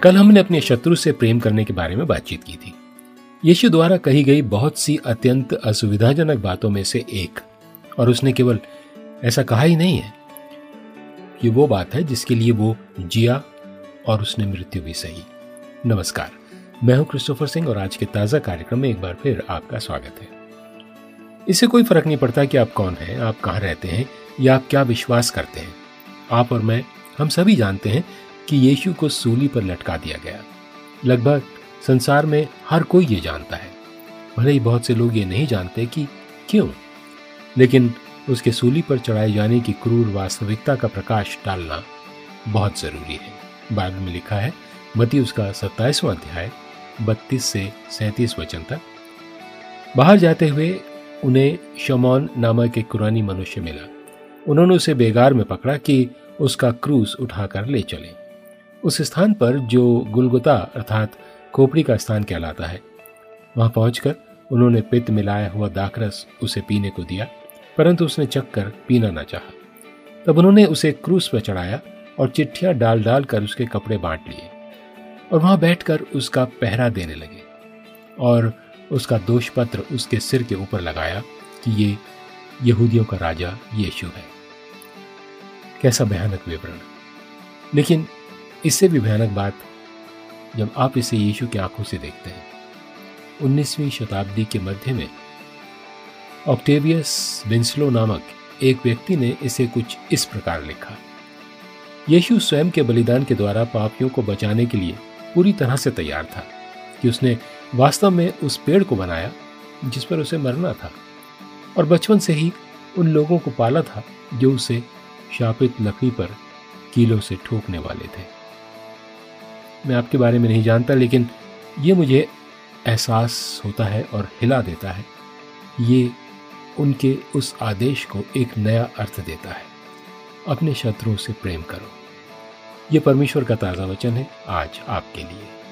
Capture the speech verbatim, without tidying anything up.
कल हमने अपने शत्रु से प्रेम करने के बारे में बातचीत की थी। यीशु द्वारा कही गई बहुत सी अत्यंत असुविधाजनक बातों में से एक, और उसने केवल ऐसा कहा ही नहीं है, ये वो बात है जिसके लिए वो जिया और उसने मृत्यु भी सही। नमस्कार, मैं हूं क्रिस्टोफर सिंह और आज के ताजा कार्यक्रम में एक बार फिर आपका स्वागत है। इससे कोई फर्क नहीं पड़ता कि आप कौन हैं, आप कहां रहते हैं या आप क्या विश्वास करते हैं। आप और मैं, हम सभी जानते हैं कि यीशु को सूली पर लटका दिया गया। लगभग संसार में हर कोई ये जानता है, भले ही बहुत से लोग ये नहीं जानते कि क्यों, लेकिन उसके सूली पर चढ़ाए जाने की क्रूर वास्तविकता का प्रकाश डालना बहुत जरूरी है। बाइबल में लिखा है, मत्ती उसका सत्ताईसवां अध्याय बत्तीस से सैंतीस वचन तक, बाहर जाते हुए उन्हें शमौन नामक एक कुरानी मनुष्य मिला। उन्होंने उसे बेगार में पकड़ा कि उसका क्रूस उठाकर ले चले। उस स्थान पर जो गुलगुता अर्थात खोपड़ी का स्थान कहलाता है, वहां पहुंचकर उन्होंने पित्त मिलाया हुआ दाखरस उसे पीने को दिया, परंतु उसने चखकर पीना न चाहा। तब उन्होंने उसे क्रूस पर चढ़ाया और चिट्ठियां डाल डाल कर उसके कपड़े बांट लिए और वहां बैठकर उसका पहरा देने लगे और उसका दोष पत्र उसके सिर के ऊपर लगाया कि ये यहूदियों का राजा यीशु है। कैसा भयानक विवरण! लेकिन इससे भी भयानक बात जब आप इसे यीशु की आंखों से देखते हैं। उन्नीसवीं शताब्दी के मध्य में ऑक्टेवियस विंसलो नामक एक व्यक्ति ने इसे कुछ इस प्रकार लिखा, यीशु स्वयं के बलिदान के द्वारा पापियों को बचाने के लिए पूरी तरह से तैयार था कि उसने वास्तव में उस पेड़ को बनाया जिस पर उसे मरना था, और बचपन से ही उन लोगों को पाला था जो उसे शापित लकड़ी पर कीलों से ठोकने वाले थे। मैं आपके बारे में नहीं जानता, लेकिन ये मुझे एहसास होता है और हिला देता है। ये उनके उस आदेश को एक नया अर्थ देता है, अपने शत्रुओं से प्रेम करो। ये परमेश्वर का ताज़ा वचन है आज आपके लिए।